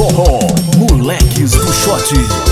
forró, moleques do shot.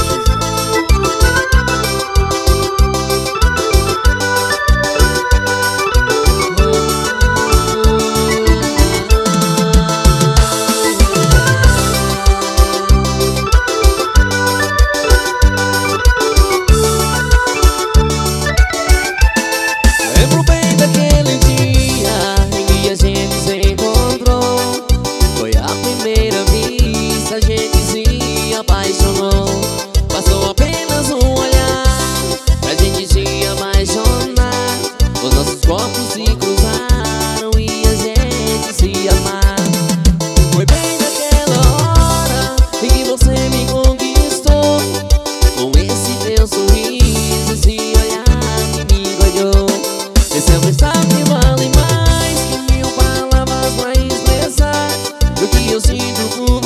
Lembro bem daquele dia em que a gente se encontrou. Foi a primeira vista, a gente se apaixonou. Passou apenas um olhar pra gente se apaixonar. Os nossos corpos se cruzaram e a gente se amar. Foi bem naquela hora em que você me conquistou, com esse teu sorriso, esse olhar que me enganou. Esse é um estado que vale mais que 1000 palavras pra expressar o que eu sinto por